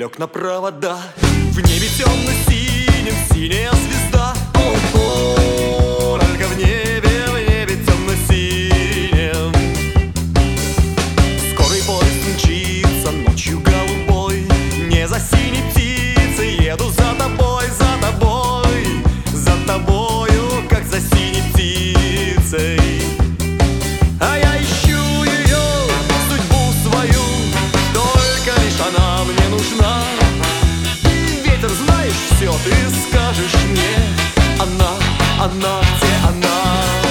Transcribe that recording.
намек на провода. В небе темно-синем синяя звезда. О-о-о, только в небе темно-синем. Скорый поезд мчится ночью голубой. Не за синей птицей еду за тобой, за тобой, за тобою, как за синей птицей. А я ищу ее, судьбу свою, только лишь она мне нужна. Ветер, знаешь, все ты скажешь мне. Она, где она?